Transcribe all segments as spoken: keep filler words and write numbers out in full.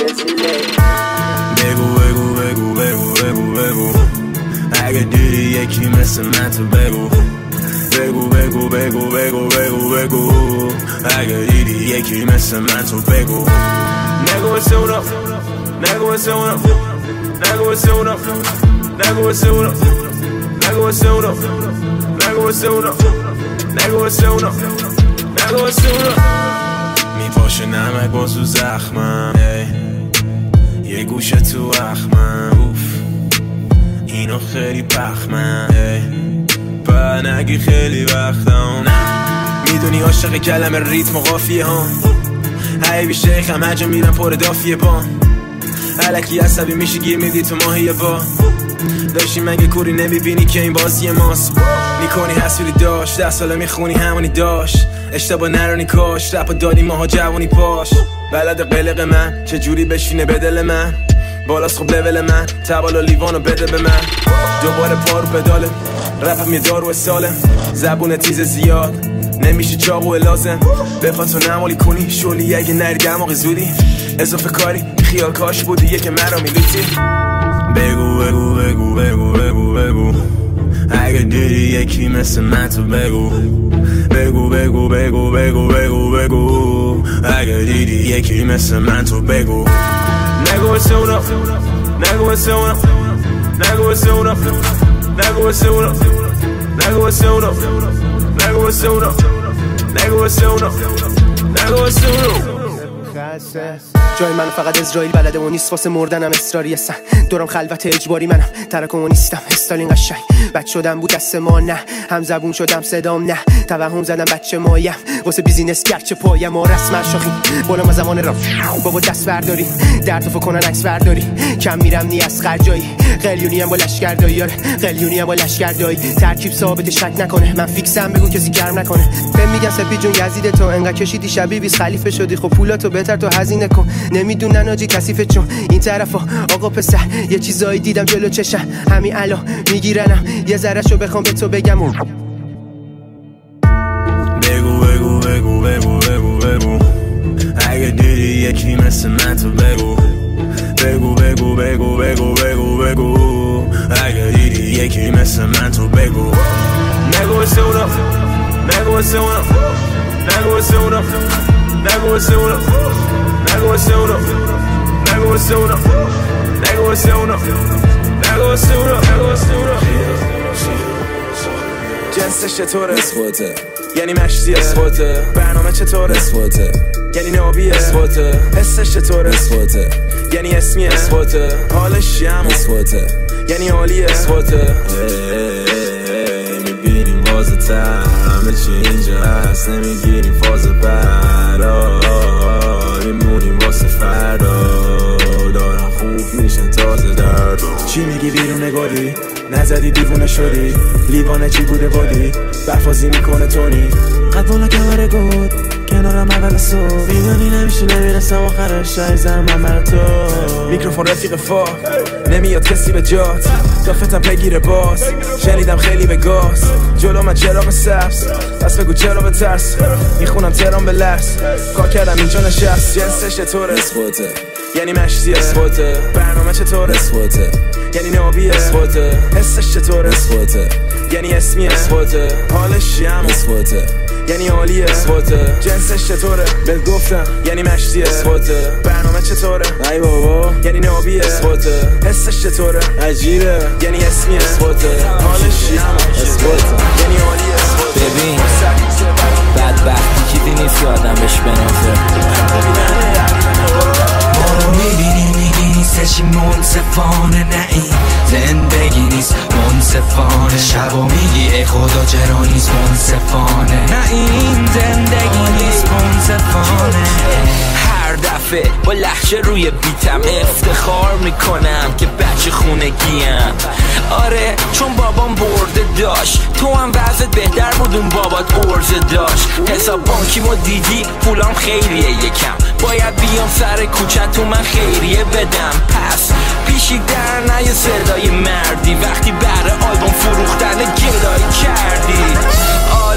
بگو بگو بگو بگو بگو بگو اگه دیدی یکی مثل من تو بگو بگو بگو بگو بگو بگو بگو اگه دیدی یکی مثل من تو بگو نگو واسه اونا نگو واسه اونا نگو واسه اونا نگو واسه اونا نگو واسه اونا نگو واسه اونا نگو واسه اونا نگو واسه اونا میپاشه نمک بازو زخمم یه گوشه تو اخمم اوف اینو خیلی پخمم با نگی خیلی وقتم میدونی عاشق کلمه ریتم و قافیه ها حیبی شیخم هجا میرم پر دافیه با علکی عصبی میشی گیر میدی تو ماهی با داشتی مگه کوری نمیبینی که این بازی ماست میکنی حسولی داشت ده ساله میخونی همونی داشت اشتباه نرانی کاش رپا دادی ماها جوانی پاش بلد قلق من چجوری بشینه به دل من بالاست خوب لول من تبالا لیوانو بده به من دوباره پارو پداله رپم یه دارو سالم زبون تیز زیاد نمیشه چاقو لازم بخواد تو نمالی کنی شولی اگه نری دماغ زودی اضافه کاری خیال کاش بودی یه که مرا میلوتی بگو بگو بگو بگو بگو بگو اگه دیدی یکی مثل من تو بگو بگو بگو بگو بگو بگو بگو اگه دیدی یکی مثل من تو بگو نگو واسه اونا نگو واسه اونا نگو واسه اونا نگو واسه اونا نگو واسه اونا نگو واسه اونا نگو واسه اونا نگو واسه اونا جای من فقط اسرائیل بلده و نیست واسه مردنم اصراری هستن دورم خلوت اجباری منم ترکم و نیستم استالین قشنگ بچ شدم بود دست ما نه هم زبون شدم صدام نه توهم زدم بچه مایم واسه بیزینس گرچه پایم و رسم شاخی بالا ما زمان رام بابا دست برداری در تو فکنن عکس برداری کم میرم نی از خرجایی قلیونی هم با لشکردایی قلیونی هم با لشکردایی ترکیب ثابت شک نکنه من فیکسم بگو کسی گرم نکنه بهم میگن سپی جون یزید تو انقدر کشیدی شبیه بیس خلیفه شدی خب پولاتو بهتر تو هزینه کن نمیدونن آجی کثیفه چون این طرفا آقا پسر یه چیزایی دیدم جلو چشم همین الان میگیرنم یه ذرهشو بخوام به تو بگم و بگو بگو بگو بگو بگو بگو اگه دیدی یکی مثل من تو بگو بگو بگو بگو بگو بگو بگو اگه دیدی یکی مثل من تو بگو نگو واسه اونا نگو واسه اونا نگو واسه اونا نگو واسه اونا نگو واسه اونا نگو واسه اونا نگو واسه اونا نگو واسه اونا نگو واسه اونا جنسش چطوره؟ اثباته یعنی مشتیه اثباته برنامه چطوره؟ اثباته یعنی نابیه اثباته حسش چطوره؟ اثباته یعنی اسمیه اثباته حالش یمه اثباته یعنی عالیه اثباته میبینیم بازه تر همه چی اینجا هست نمیگیریم فاز برا میمونیم واسه فردا دارن خوب میشن تازه درد چی میگی بیرون نگاری؟ نزدی دیوونه شدی لیوانه چی بوده بادی برفازی میکنه تونی قد بالا کمره گود کنارم اول صبح میدونی نمیشه نمیرسم آخرش شایزم من بر تو میکروفون رفیق فا نمیاد کسی به جات دافتم پیگیر باز شنیدم خیلی به گاز جلو من چراغ سبز پس بگو چرا به ترس میخونم ترام به لرس کار کردم اینجا نشست جنسش چطوره؟ اثباته یعنی مشتیه اثباته برنامه چطوره؟ اثباته یعنی نابیه اثباته حسش چطوره؟ اثباته یعنی اسمیه اثباته حالش یمه اثباته یعنی عالیه اثباته جنسش چطوره؟ بهت گفتم یعنی مشتیه اثباته برنامه چطوره؟ ای بابا یعنی نابیه اثباته حسش چطوره؟ عجیبه یعنی اسمیه اثباته حالش یمه اثباته یعنی عالیه ببین بدبختی چیزی نیست که آدم بهش بنازه ما رو میبینی میگی نیستشی منصفانه نه این زندگی نیست منصفانه شبا میگی ای خدا چرا نیست منصفانه نه این زندگی نیست منصفانه هر دفعه با لحجه روی بیتم افتخار میکنم که بچه خونگیم آره چون بابام برده داشت تو هم وضعت بهتر بود اون بابات ارزه داشت حساب بانکیمو دیدی پولام خیریه یکم باید بیام سر کوچه تو من خیریه بدم پس پیشی در نه یه صدای مردی وقتی بره آلبوم فروختن گلای کردی آلبوم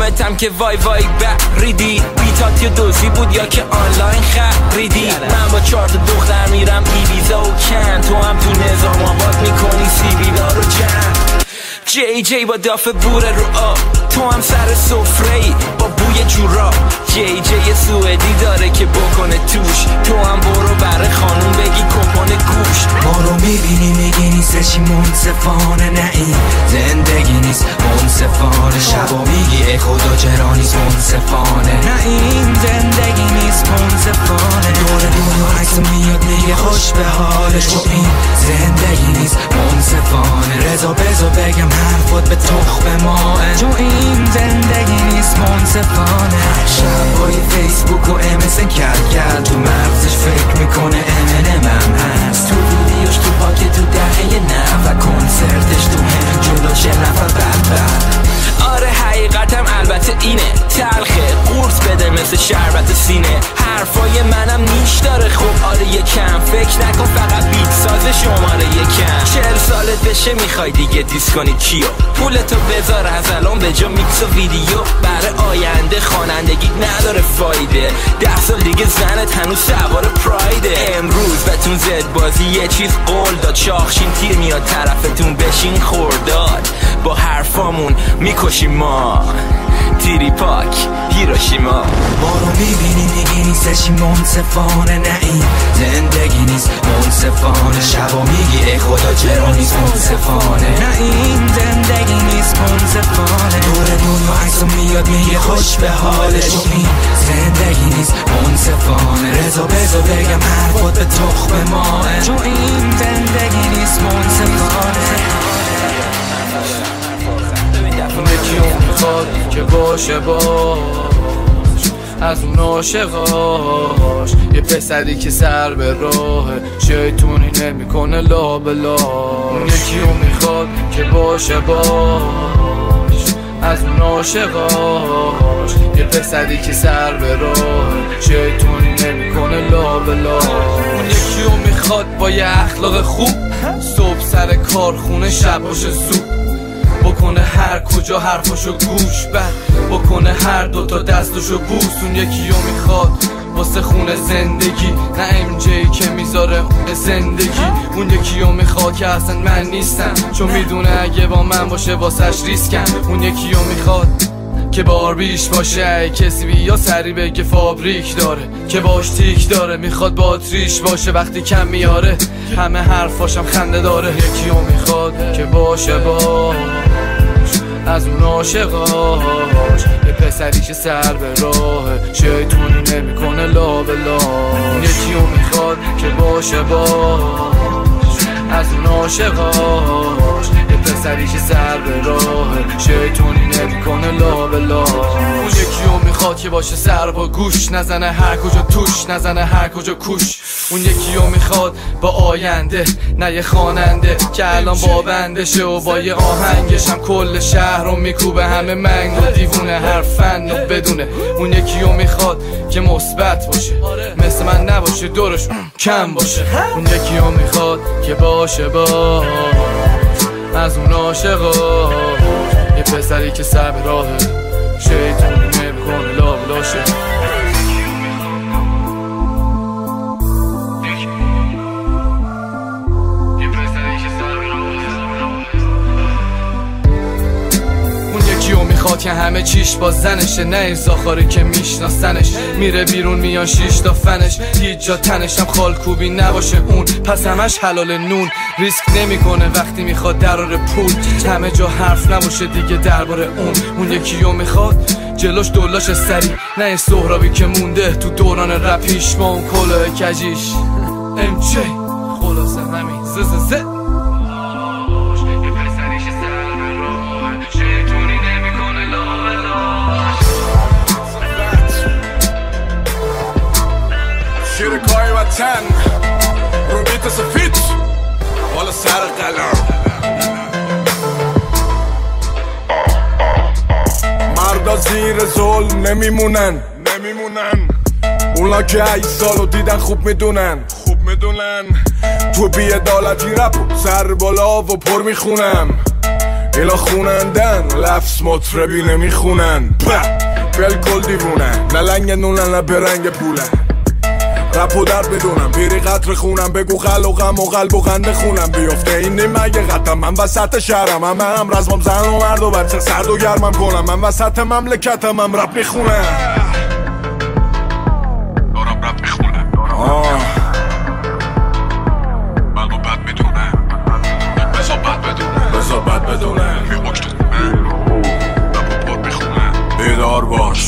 دنبالتم که وای وای بریدی بیتات یا دوزی بود یا که آنلاین خریدی من با چهار تا دختر میرم ایبیزا و کن تو هم تو نظام آباد میکنی سیبیلا رو جمع جی جی با دافه بوره رو آب تو هم سر سفره ای با بوی جورا جی جی سوئدی داره که بکنه توش تو هم برو بره خانوم بگی کپون گوش ما رو میبینی میگی نیستشی منصفانه نه این زندگی نیست منصفانه شبا میگی ای خدا چرا نیست منصفانه نه این زندگی نیست منصفانه دور دنیا عکس میاد میگه خوش به حالش تو این زندگی نیست منصفانه رضا بزا بگم حرفات به تخم ماه تو این زندگی نیست منصفانه شبای فیسبوک و امسن کرد کرد تو مغزش فکر میکنه امنم هم هست تو ویدیوش تو پاکت تو دهه نه و کنسرتش تو هم جلوش نفر بد بد آره حقیقتم البته اینه تلخه قورت بده مثل شربت سینه حرفای منم نیش داره خب آره یکم فکر نکن فقط بیت ساز شماره یکم چهل سالت بشه میخوای دیگه دیس کنی کیو پولتو بذار از الان به جا میکس و ویدیو برای آینده خوانندگی نداره فایده ده سال دیگه زنت هنوز سوار پرایده امروز بهتون زد بازی یه چیز قول داد شاخشین تیر میاد طرفتون بشین خورداد با حرفامون میکشیم ما تیری پاک هیروشیما ما رو میبینی میگی نیستشی منصفانه نه این زندگی نیست منصفانه شبا میگی ای خدا چرا نیست منصفانه نه این زندگی نیست منصفانه دور دنیا عکسو میاد میگه خوش به حالش تو این زندگی نیست منصفانه رضا بزا بگم حرفات به تخم ماه تو این زندگی نیست منصفانه یکی اون میخواد که باشه باش از اون عاشقاش یه پسری که سر به راهه شیطونی نمیکنه لا بلا یکی اون میخواد که باشه باش از اون عاشقاش یه پسری که سر به راهه شیطونی نمیکنه لا بلا اون یکی اون میخواد با یه اخلاق خوب صبح سر کارخونه شب باشه زود بکنه هر کجا حرفاشو گوش بد بکنه هر دوتا دستاشو بوس اون یکیو میخواد واسه خونه زندگی نه ام جی که میذاره اون زندگی اون یکیو میخواد که اصلا من نیستم چون میدونه اگه با من باشه واسش ریسکم اون یکیو میخواد که باربیش باشه کسی بیا سری بگه فابریک داره که باش تیک داره میخواد باتریش باشه وقتی کم میاره همه حرفاشم خنده داره یکیو میخواد که باشه باش از اون عاشقاش یه پسری که سر به راهه شیطونی نمیکنه لا بلا یکیو میخواد که باشه باش از اون عاشقاش یه پسری که سر به راهه شیطونی نمیکنه لا بلا اون یکیو میخواد که باشه سر با گوش نزنه هر کجا توش نزنه هر کجا کوش اون یکیو میخواد با آینده نه یه خواننده که الان با بندشه و با یه آهنگش هم کل شهر رو میکوبه همه منگ و دیوونه هر فن و بدونه اون یکیو میخواد که مثبت باشه مثل من نباشه دورش کم باشه اون یکیو میخواد که باشه با از اون عاشقاش یه پسری که سر به راهه شیطونی نمیکنه لا بلاشه میخواد که همه چیش با زنشه نه این زاخاری که میشناسنش میره بیرون میان شیش تا فنش هیچ جا تنشم خالکوبی نباشه اون پس همش حلال نون ریسک نمیکنه وقتی میخواد درار پول همه جا حرف نباشه دیگه درباره اون اون یکیو میخواد جلوش دولاش سری نه این سهرابی که مونده تو دوران رپیش با اون کلاه کجیش ام جی خلاصه همین زززه شیر کاری وطن رو بیت سفید بالا سر قلم مردا زیر ظلم نمیمونن نمیمونن اونا که ای سالو دیدن خوب میدونن خوب میدونن تو بیعدالتی رپ سر بالا و پر میخونم اینا خونندن لفظ مطربی نمیخونن بلکل دیوونن نه لنگ نونن نه برنگ پولن رپ و در بدونم پیری قطر خونم بگو خل و غم و قلب و خنده خونم بیفته این نیم اگه قطم من وسط شهرم هم هم رزمم زن و مرد و بچه سرد و گرمم کنم من وسط مملکتم هم رپ میخونم دارم رپ میخونم آه بلو بد میدونم بزا بد بدونم بزا بد بدونم یه اکت خونم رپ و پر میخونم بیدار باش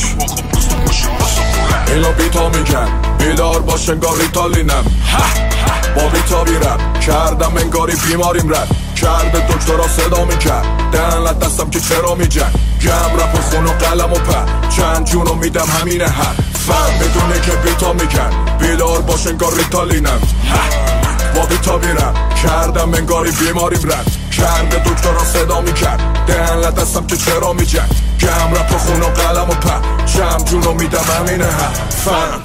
اینا بیتا میکن بیدار باش انگار ریتالینم با بیتا بیرم کردم انگاری بیماریم رد کرده دکترا صدا میکرد دهنت دستم که چرا میجن گم رپ و خون و قلم و پر چند جونو میدم همینه هر فهم بدونه که بیتا میکن بیدار باش انگار ریتالینم با بیتا بیرم کردم انگاری بیماریم رد کرده دکترا صدا میکرد دهنت دستم که چرا میجن گم رپ و خون و قلم و پر چند جونو میدم همینه هر فهم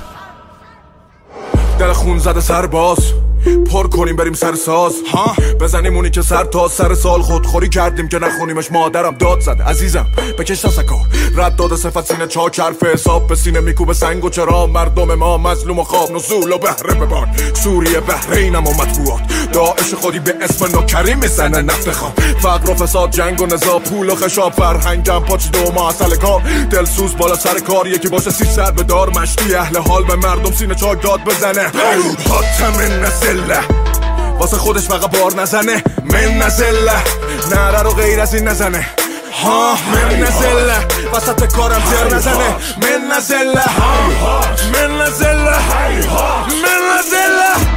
دل خون زده سرباز پر کنیم بریم سر ساز ها بزنیم اونی که سر تا سر سال خودخوری کردیم که نخونیمش مادرم داد زد عزیزم بکش سکا رد داده صفت سینه چاک حرف حساب به سینه میکوبه سنگ و چرا مردم ما مظلوم و خواب نزول و بهره ببان سوریه بحرینم و مطبوعات داعش خودی به اسم نوکریم میزنه نفت خام فقر و فساد جنگ و نزا پول و خشاب فرهنگم پاچ دو ما اصل کار دلسوز بالا سر کار یکی باشه سی سر به دار مشتی اهل حال به مردم سینه چاک داد بزنه حاتم نزله واسه خودش فقط بار نزنه من نزله نره رو غیر از این نزنه ها من نزله وسط کارم تر نزنه من نزله من نزله من نزله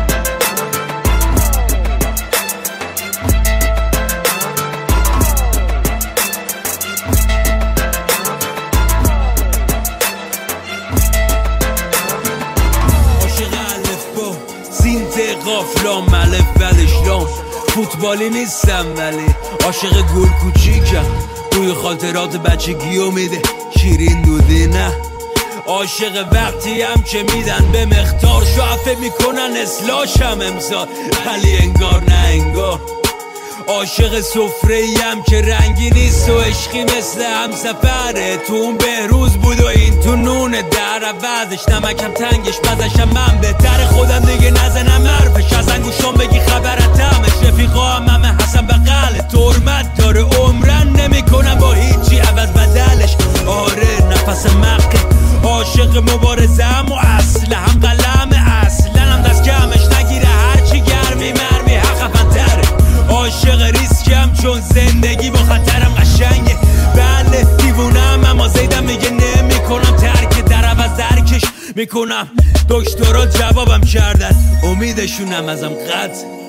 قافلام ملف بلشلام فوتبالی نیستم ولی عاشق گل کوچیکم توی خاطرات بچگی و میده شیرین دودی نه عاشق وقتی هم که میدن به مختار شعفه میکنن اصلاحشم امسال ولی انگار نه انگار عاشق سفره‌ایم که رنگی نیست و عشقی مثل همسفره تو اون بهروز بود و این تو نونه در عوضش نمکم تنگش بزشم من بهتر خودم دیگه نزنم حرفش از انگوشم بگی خبرتمش رفیقا هم همه حسن بقل ترمت داره عمرن نمی کنم با هیچی عوض بدلش آره نفس مقه عاشق مبارزم و اصل هم قلم اصلا هم دست کمش نگیره هرچی گرمی مرمی حق فنتره عاشق ریسکم چون زندگی با خطرم قشنگه بله دیوونم اما زیدم میگه نمی کنم ترک در عوض درکش میکنم دکترها جوابم کردن امیدشونم ازم قطع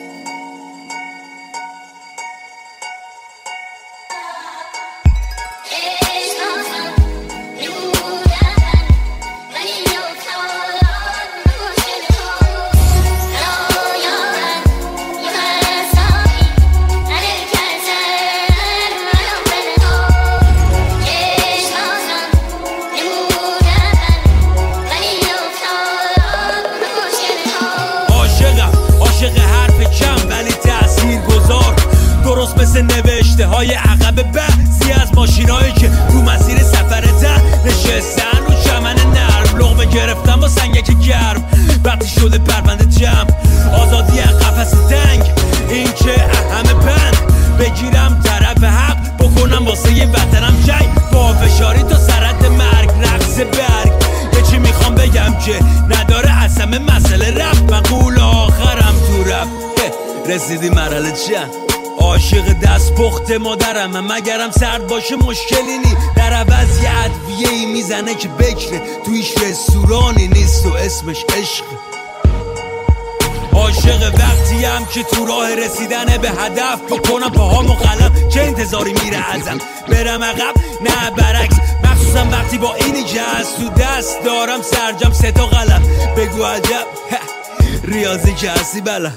مثل نوشته های عقب بعضی از ماشینایی که رو مسیر سفرتن نشستن رو چمن نرم لقمه گرفتم با سنگک گرم وقتی شده پرونده جمع آزادی قفس تنگ این که همه بند بگیرم طرف حق بکنم واسه یه وطنم جنگ با فشاری تا سرت مرگ رقص برگ یه چی میخوام بگم که نداره اصلا مسئله رفت مقول آخرم تو رفت رسیدی مرحله چند عاشق دست پخت مادرم مگرم سرد باشه مشکلی نی در عوض یه ادویه ای میزنه که بکره تویش رستورانی نیست و اسمش عشق عاشق وقتی هم که تو راه رسیدن به هدف بکنم پاهامو قلم چه انتظاری میره ازم برم عقب نه برعکس مخصوصا وقتی با اینی که از تو دست دارم سرجم سه تا قلم بگو عجب ریاضی که هستی بله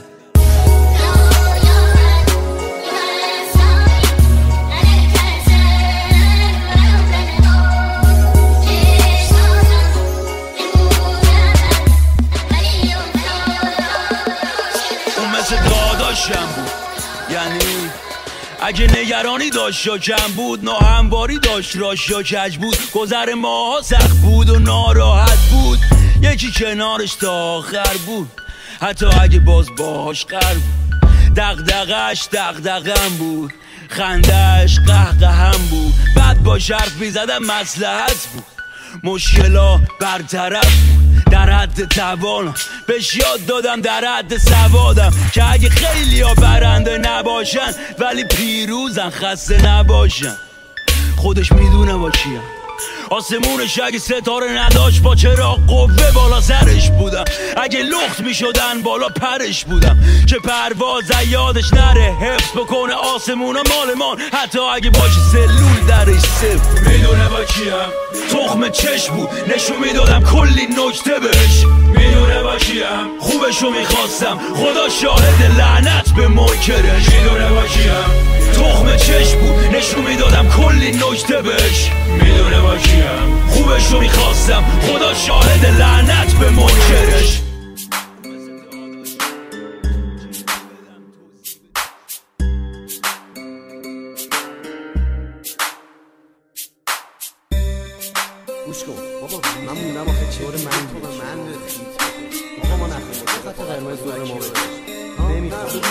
بود یعنی اگه نگرانی داشت یا کم بود، ناهمواری داشت راش یا کج بود، گذر ماها سخت بود و ناراحت بود، یکی کنارش تا آخر بود، حتی اگه باز باهاش قرار بود. دغدغش دغدغم بود، خندهش قهقهم بود، بعد با حرف میزدم مصلحت بود، مشکلا برطرف بود، در حد توانم بهش یاد دادم، در حد سوادم که اگه خیلی ها برنده نباشن ولی پیروزن، خسته نباشن. خودش میدونه با کیم، آسمونش اگه ستاره نداشت با چرا قوه بالا سرش بودم، اگه لخت میشدن بالا پرش بودم، که پرواز یادش نره، حفظ بکنه آسمون و مالمان، حتی اگه باشه سلول درش صفر. میدونه با کیم، تخم چشم بود نشون میدادم کلی نکته بهش، میدونه با کیم، خوبشو میخواستم خدا شاهد لعنت به منکرش، میدونه با کیم، تخم چشم بود نشون میدادم کلی نکته بهش، میدونه با کیم، خوبشو میخواستم خدا شاهد لعنت به منکرش. گوش کن بابا، من موندم آخه چهار من تو من بخواه ما نخواهیم خط قرمز دور ما بگش نمیخواه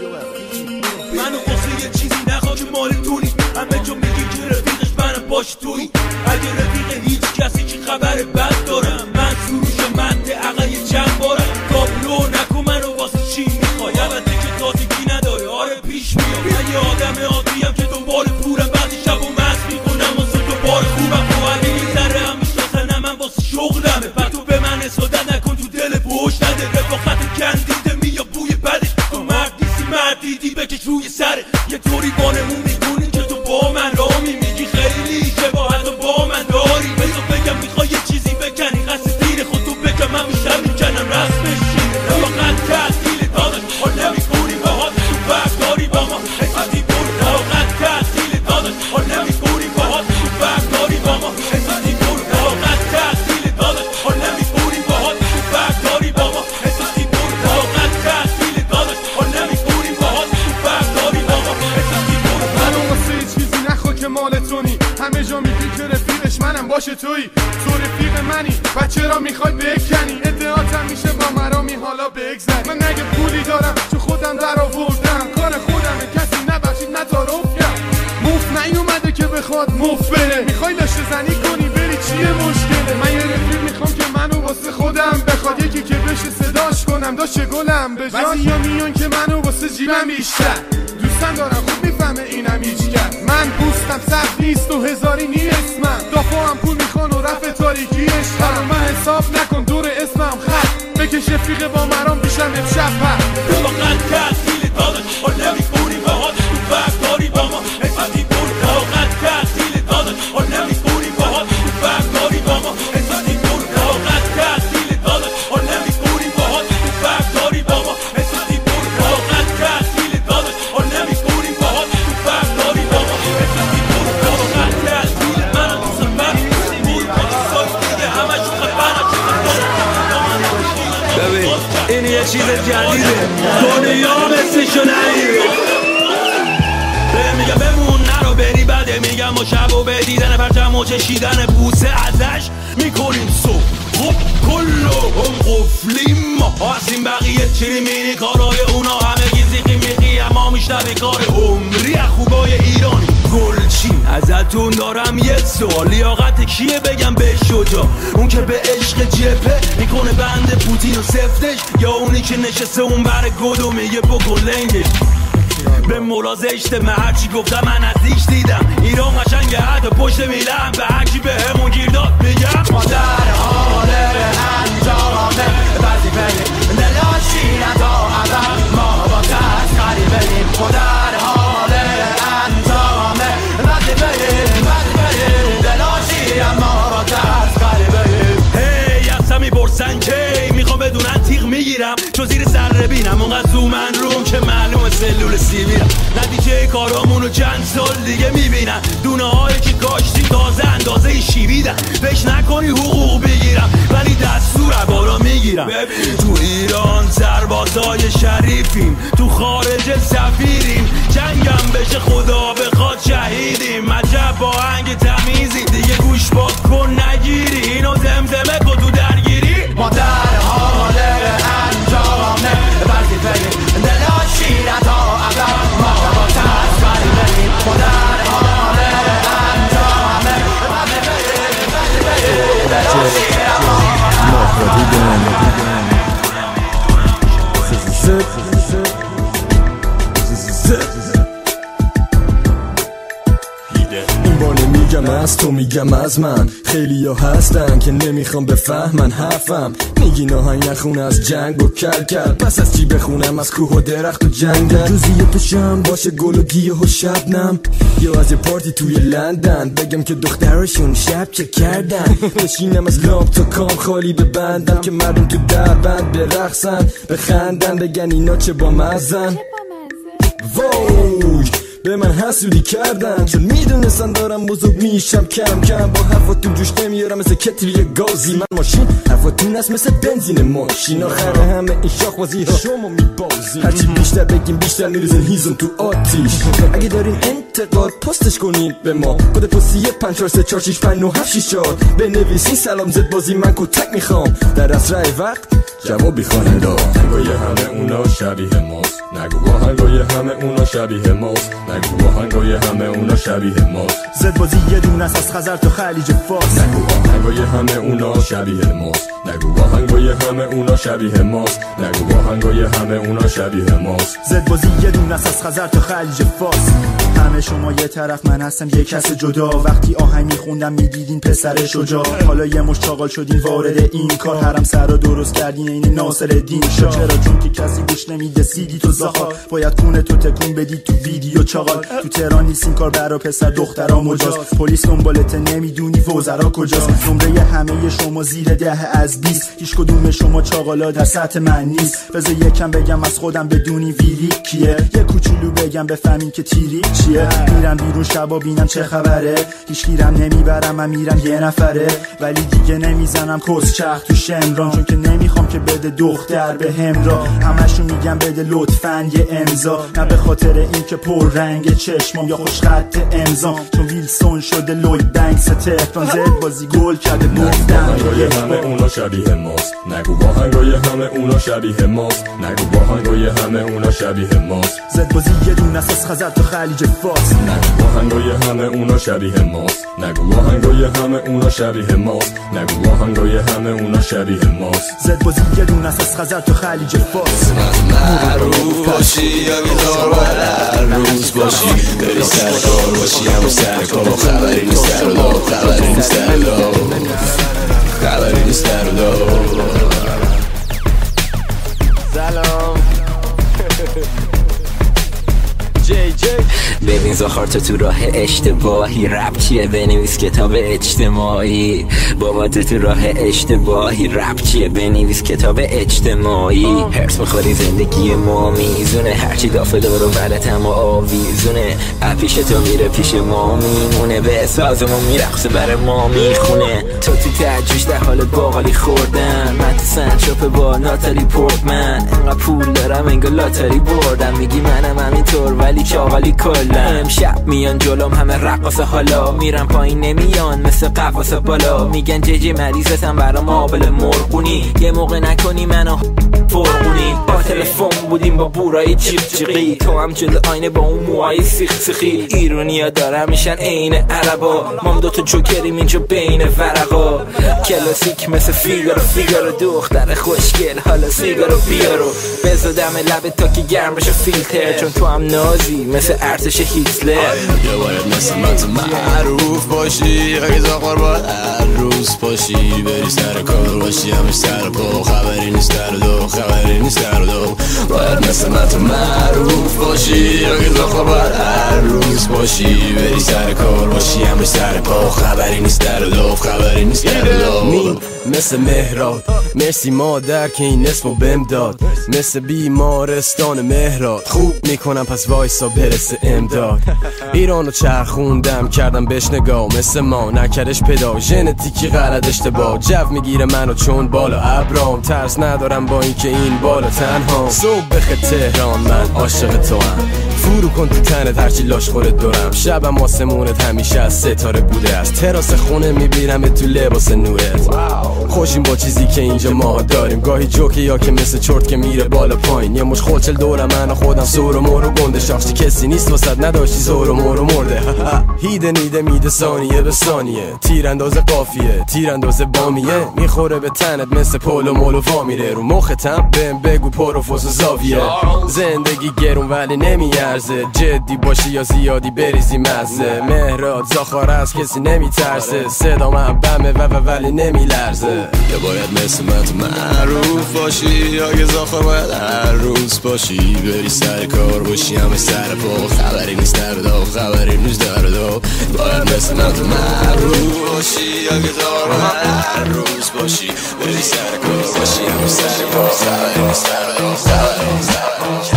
منو قصه یه چیزی نخواه که مال دونی، همه جا میگی که رفیقش منم باش توی، اگه رفیق هیچ کسی که خبر بد دارم، من سروش منده عقل چند بارم، تابلو نکن منو واسه چی میخوای، البته که تازگی نداره آره پیش میاد، من یه آدم عادیم که دنبال پورم، بعضی شب و مست میکنم واسه دوباره خوبم، خب اگه یه ذره هم میشناسن من واسه شغلمه، بعد تو به من اصادت نکن تو دل بوش نده، رفاقت کندیده میاد بوی بده، تو مرد نیستی مرد دیدی بکش روی سره، یه طوری بانمون میکنی که تو با من رامی میگی خیلی شباهت و با من داری، بذار بگم میخوای یه چیزی بکنی قصد دیر خود تو بگم، من بیشتر میکنم رسمش شیره، رفاقت تحصیل داداش حال نمیکنی باهات، تو فرق داری با ما حساتی برو، رفاقت تحصیل داداش حال نمیکنی باهات، تو فرق داری با ما حساتی برو، رفاقت تحصیل داداش حال نمیکنی باهات، تو فرق داری با ما حساتی برو، رفاقت تحصیل داداش حال نمیکنی باهات، تو فرق داری با ما حساتی برو. منو واسه چیزی نخوا که مال تونی، همه جا میگی که رفیقش منم باشه تویی، تو رفیق منی و چرا میخوای بکنی، ادعاتم میشه با مرامی حالا بگذری، من نگه پولی دارم چون خودم در آوردم، کار خودمه کسی نبخشید نتارف کرد، موف نیومده که بخواد موف بره، میخوای داشته زنی کنی بری چیه مشکله، من یه رفیق میخوام که منو واسه خودم بخواد، یکی که بشه صداش کنم داشته گلم به جان، بعضی ها میان که منو واسه جیبم بیشتر دوستم دارم، خوب میفهمه اینم هیچ کرد، من پوستم سخت نیست و هزاری نیست، من دافعم پول میخوان و رفع تاریکیش، حالا من حساب نکن دور اسمم خط بکش رفیق با مرام بیشم امشب هر رفاقت تحصیل داداش حال نمیکنی باهات، تو فرق داری با ما حساتی برو، رفاقت تحصیل داداش حال نمیکنی باهات، تو فرق داری با ما حساتی برو، رفاقت تحصیل داداش حال نمیکنی باهات، تو فرق داری با ما حساتی برو، رفاقت تحصیل داداش حال نمیکنی باهات، تو فرق داری با ما حساتی برو، رفاقت تحصیل منم تو سفر بود کنی سال دیگه همش خفنم ببین این یه چیز جدیده، دنیا مثلشو نهیده، میگم بمون نرو بری بده، میگم با شب و به دیدن پرچم و چشیدن بوسه ازش میکنیم صبح، خب کلهم قفلیم ما هستیم، بقیه چیری مینی کارای اونا همه گیزی میقی، اما میشنوی کار عمری خوبای ایرانی گلچین، ازتون دارم یه سوال، لیاقت کیه بگم به شجا، اون که به عشق جبه میکنه بند پوتین و سفتش، یا اونی که نشسته اون بر گد و میگه بکن لنگش، به مولا زشته من هرچی گفتم من نزدیک دیدم، ایران قشنگه حتی پشت میلم، به هرکی به همون گیر داد میگم ما در حال انجام وظیفه دلاشی نتا اول، ما با تسخری بریم، ما در حال انجام وظیفه وظیفه دلاشی، اما با تسخری بریم. هی اصلا میپرسن کی میخوام بدونن تیغ میگیرم، چون زیر سر بینم اونقدر زومن روم که معلومه سلول سیبیرم، نتیجه کارامونو چند سال دیگه میبینن. دونه هایی که کاشتی تازه اندازه شیویدن. فکر نکنی حقوق بگیرم ولی دستور بالا میگیرم. ببین تو ایران سربازای شریفیم، تو خارج سفیریم، جنگم بشه خدا بخواد شهیدیم. عجب با آهنگ تمیزی دیگه گوش باد کن نگیری، اینو زمزمه کن تو درگیری. ما در حال انجامه وظیفه دلاشیره تا ابد، ما با تسکری بریم. ما در حال انجامه وظیفه دلاشیره این بار نمیگم از تو میگم از من. خیلی ها هستن که نمیخوام بفهمن حرفم. میگی ناهنگ نخون از جنگ و کل کل، پس از چی بخونم از کوه و درخت و جنگل. روزی پشم باشه گل و گیاه و شبنم، یا از یه پارتی توی لندن بگم که دخترشون شب چه کردن. بشینم از لامپ تا کام خالی ببندم که مردم تو در بند برقصن بخندن بگن اینا چه با مزن. وای به من حسودی کردن چون میدونستن دارم بزرگ میشم کم کم. با حرفاتون جوش نمیارم مثل کتری گازی. من ماشین حرفاتون است مثل بنزین ماشین. آخر همه این شاخبازی ها شما میبازی. هرچی بیشتر بگیم بیشتر میریزن هیزم تو آتیش. اگه دارین انتقاد پستش کنین به ما. کد پستی پنج چهار سه چهار شش پنج نه هفت شش چهار بنویسین سلام زد بازی من کتک میخوام. در اسرع وقت جوابی خواننده. آهنگای همه اونا شبیه ماست، نگو آهنگای همه اونا شبیه ماست، نگو آهنگای همه اونا شبیه ماست. زد بازی یه دونه از خزر تا خلیج فارس. نگو آهنگای همه اونا شبیه ماست، نگو آهنگای همه اونا شبیه ماست، نگو آهنگای همه اونا شبیه ماست. زد بازی یه دونه از خزر تا خلیج فارس. همه شما یه طرف من هستم یه کس جدا. وقتی آهنگ میخوندم میدیدین پسر شجاع، حالا یه مش چاقال شدین وارد این کار. حرم سر رو درست کردین این ناصرالدین شاه. چرا؟ چون که کسی گوش نمیده سیدی تو زاخا. باید کونه تو تکون بدی تو ویدیو چاقال. تو تهران نیست این کار برا پسر دخترا مجاز. پلیس دنبالت نمیدونی وزرا کجاست. نمره همه شما زیر ده از بیست. هیچ کدوم شما چاقالا در سطح من نیست. بذار یکم بگم از خودم بدونی ویری کیه. یه کوچولو بگم بفهمین که تیری چیه. میرم بیرون شبا بینم چه خبره. هیچ گیرم نمیبرم من میرم یه نفره. ولی دیگه نمیزنم کس چخ تو شمران، چون که نمیخوام که بده دختر به همراه. همشون میگم بده لطفاً یه امضا، نه به خاطر این که پر رنگ چشمام یا خوش خط امضام، چون ویلسون شده لوید بنکس تهران. زد بازی گل کرده گفتم آهنگای همه اونا شبیه ماست، نگو آهنگای همه اونا شبیه ماست، نگو آهنگای همه اونا شبیه ماست. زد بازی یه دونه از خزر تا خلیج فارس. نگو آهنگای همه اونا شبیه ماست، نگو آهنگای همه اونا شبیه ماست، نگو آهنگای همه اونا شبیه ماست. زد بازی یه دونه از خزر تا خلیج فارس. معروف باشی یا بیدار باید هر روز باشی، بری سر کار باشی همون سر کار. خبری نیست در و دار، خبری نیست در و دار، خبری نیست در و دار. سلام جی جی. ببین زخار تو تو راه اشتباهی، رپ چیه بنویس کتاب اجتماعی. بابا تو تو راه اشتباهی، رپ چیه بنویس کتاب اجتماعی. هرس میخوری زندگی ما میزونه، هرچی دافه دارو بلتم و آویزونه. اپیش تو میره پیش ما میمونه، به سازمون میرقصه بر ما میخونه. تو تو تجوش در حال باقالی خوردن، من تو سنچاپ با ناتالی پورتمن. انقدر پول دارم انگار لاتاری بردم، میگی منم همینطور ولی چاقالی کلا. امشب میان جلوم همه رقاصه، حالا میرم پایین نمیان مثل قفاس بالا. میگن ججی مریضتم برام آبل مرغونی، یه موقع نکنی منو فرغونی. با تلفن بودیم با بورای چیق چیقی، تو هم جلو آینه با اون موهای سیخ سیخی. ایرونیا دارم میشن عین عربا، مام دوتا جوکریم اینجا بین ورقا. کلاسیک مثل فیگارو فیگارو، دختر خوشگل حالا سیگارو بیارو. بزدم لبت تا که گرم بشه فیلتر، چون تو هم نازی مثل ارتش هیتلر. یا باید مثل من تو معروف باشی، اگه زاقار باید هر روز باشی، بری سر کار باشی همش سر پا. خبری نیست در و دو، خبری نیست در و دو. باید مثل من تو معروف باشی، اگه زاقار باید هر هر روز باشی بری سر کار باشی همه سر پا خبری نیست در لوف خبری نیست در لوف مین مثل مهراد مرسی مادر که این اسمو بهم داد مثل بیمارستان مهراد خوب میکنم پس وایسا برسه امداد ایرانو چرخوندم کردم بهش نگاه مثل ما نکردش پدا ژنتیکی غلط اشتباه جو میگیره منو چون بالا ابرام ترس ندارم با اینکه این بالا تنها صبح بخیر تهران من عاشق تو هم فرو کن تو تنت هرچی لاش خورت دورم شبم آسمونت همیشه از ستاره بوده از تراس خونه میبینم تو لباس نورت خوشیم با چیزی که اینجا ما داریم گاهی جوکه یا که مثل چرت که میره بالا پایین یه مش خلچل دورم من و خودم سور و مور و گنده شاخشی کسی نیست واسد نداشتی زور و مور و مرده هیده نیده میده ثانیه به ثانیه تیرانداز قافیه تیرانداز بامیه میخوره به تنت مثل پول و مول و وا میره رو مختم بهم بگو پروفوس و زاویه زندگی گرون ولی نمیارزه جدی باشی یا زیادی بریزی مزه مهراد زاخار از کسی نمیترسه صدا من بمه و و ولی نمیلرزه یا باید مثل من تو معروف باشی یا که زاخار باید هر روز باشی بری سر کار باشی همه سر پا خبری نیست در دو خبری نیست در دو باید مثل من تو معروف باشی یا که زاخار باید هر روز باشی بری سر کار باشی همه سر پا خبری نیست در دو خبری نیست در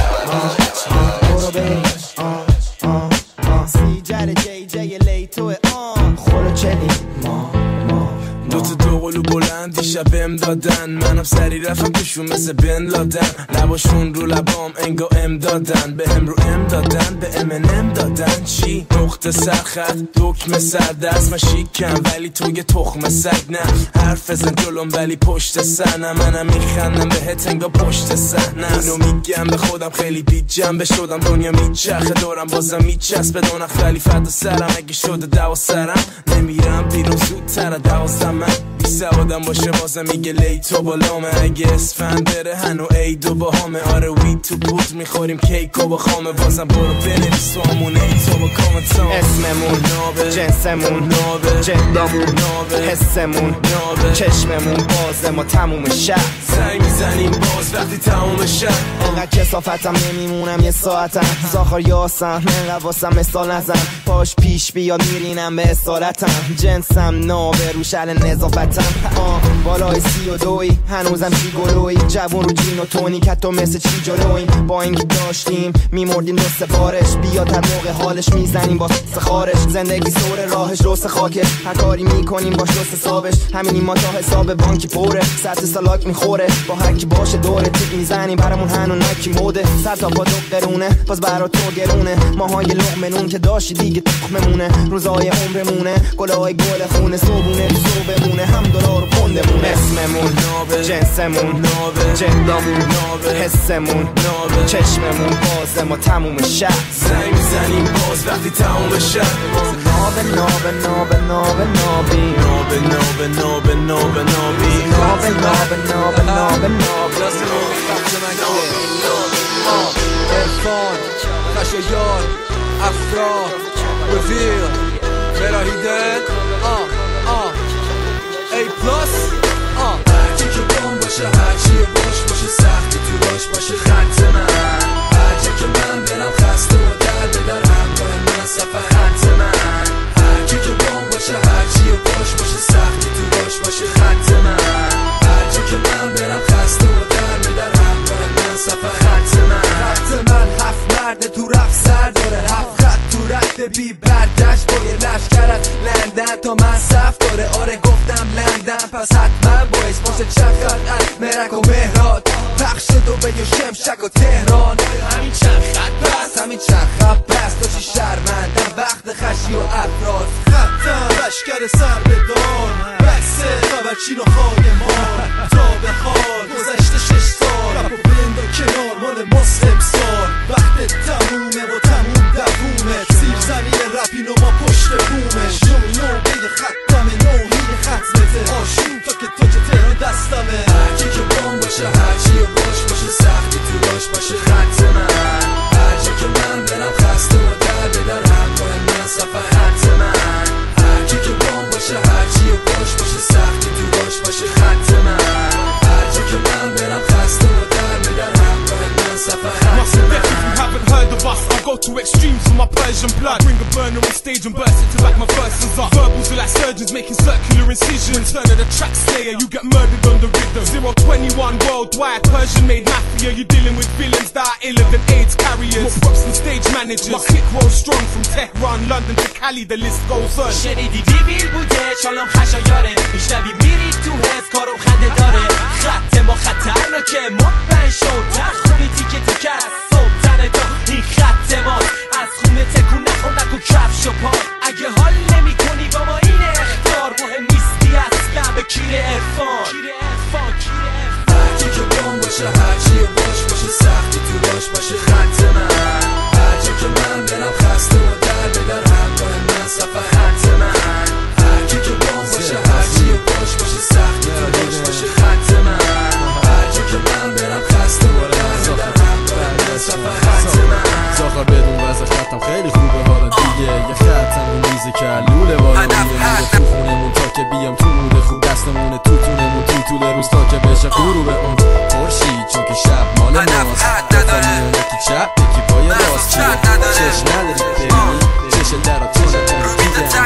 دو تا دو قلو بلند دیشب ام دادن منم سری رفتم توشون مثل بن لادن لباشون رو لبام انگا ام دادن به هم رو ام دادن به ام ام دادن چی؟ نقطه سرخط دکمه سردست من شیکم ولی تو یه تخم سگ نه حرف بزن جلوم ولی پشت سنم منم میخندم بهت انگا پشت صحنه اینو میگم به خودم خیلی بی جنبه شدم دنیا میچرخه دورم بازم میچسبه دونخ ولی فدا سرم اگه شده دوا سرم نمیرم بیرون زودتر دوازدم من بی سوادم باشه بازم میگه لیتو بالامه اگه اسفند بره هنو ایدو با همه آره وی تو بود میخوریم کیکو با خامه بازم برو بنویس تو همون ایتو با کامنتام اسممون نابه جنسمون نابه جدامون نابه حسمون نابه چشممون بازه ما تموم شب زنگ میزنیم باز وقتی تموم شب انقدر کسافتم نمیمونم یه ساعتم زاخار یاسم من واسم مثال نزن پاش پیش بیاد میرینم به اصالتم جنسم نابه رو شل نظافتم آه بالای سی و دوی هنوزم چی گلوی جوون رو جین و تونی که تو مثل چی جلویم با اینکه داشتیم میمردیم دست بارش بیاد هر موقع حالش میزنیم با سخارش زندگی سور راهش روس خاکه هر کاری میکنیم باش روس حسابش همینی ما تا حساب بانکی پره سطح سالاک میخوره با هر کی باشه دوره تیک میزنیم برامون هنو نکی موده سر تا با دو قرونه باز برا تو گرونه ماهای لقمنون که داشتی دیگه تخممونه روزای عمرمونه گلای گل خونه صبونه صبحمونه هم دلار و پندمونه اسممون نابه جنسمون نابه جدامون نابه حسمون نابه چشممون بازه ما تموم شب زنگ میزنیم باز وقتی تموم شب نابه نابه نابه نابه نابی نابه نابه نابه نابه نابی نابه نابه نابه نابه نابه عرفان خشایار افراد رفیق براهیده آه آه ای پلاس آه هرچی که بام باشه هرچی باش باشه سختی تو باش باشه خط من هرچی که من برم خسته و در بدر همراه من صفحه خط من هرچی که بام باشه هرچی باش باشه سختی تو باش باشه خط من هرچی که من برم خسته و در بدر همراه من صفحه خط من خط من هفت مرد تو رفت سر داره هفت خط تو رد بی بردشت با یه لشکرت لندن تا من صف داره آره گفتم لندن پس حتما باید باشه چند خط از مرک و مهراد پخش دو به شمشک و تهران همین چند خط بس همین چند خط بس داشتی شرمندم وقت خشی و افراد خطم لشکر سر به دان بسه خبرچین و خایمان تا به حال گذشته شش سال رپ و بند و کنار مال مسلم سال وقت تمومه و تموم دوومه سیر زمین رپین و ما پشت بومش نو نو بید ختمه نوهید ختمته آشون تا که تو که تهران دستمه هرچی که بام باشه هرچی باش باشه سختی تو باش باشه خط من هرچی که من برم خسته و در بدر همراه من صفحه خط من هرچی که بام باشه هرچی باش باشه سختی تو باش باشه خط من هرچی که من برم خسته و در بدر همراه من صفحه خط من go to extremes for my Persian blood. I bring a burner on stage and burst it to back my verses up. Verbals are like surgeons making circular incisions. Turn of the track slayer, you get murdered on the rhythm. Zero twenty-one worldwide, Persian made mafia. You're dealing with villains that are iller than AIDS carriers. More props than stage managers. My click rolls strong from Tehran, London to Cali, the list goes on. شنیدی دیویل بوده چالم خشایاره میشنوی میری تو حس کارم خنده داره خط ما خطرناکه مطمئن شد در خونی تیکه تیکه از سلطن دا این خط ما از خونه تکون نخور نکن کفش و پا اگه حال نمی کنی با ما این اختار مهم نیستی اصلا به کیر ارفان هرکی که بام باشه هرچی باش باشه سختی تو باش باشه خط من هرچی که من برم خسته و در به در همراه من صفحه خط من هرکی که بام باشه هرچی باش باشه سختی تو باش باشه خط من هرچی که من برم خسته و در به در همراه من صفحه خط من زاخر بدون وضع خطم خیلی خوبه حالا دیگه یه خطم رو میزه که لوله بالا میره تو خونمون تا که بیام تو موده خوب دستمونه تو تونمون تو طول روز تا که بشه غروب اون خورشید چون که شب مال ماست خواهیم یکی چپ یکی پای راست چیه چشم نداری ببینی چشم درا تو نتون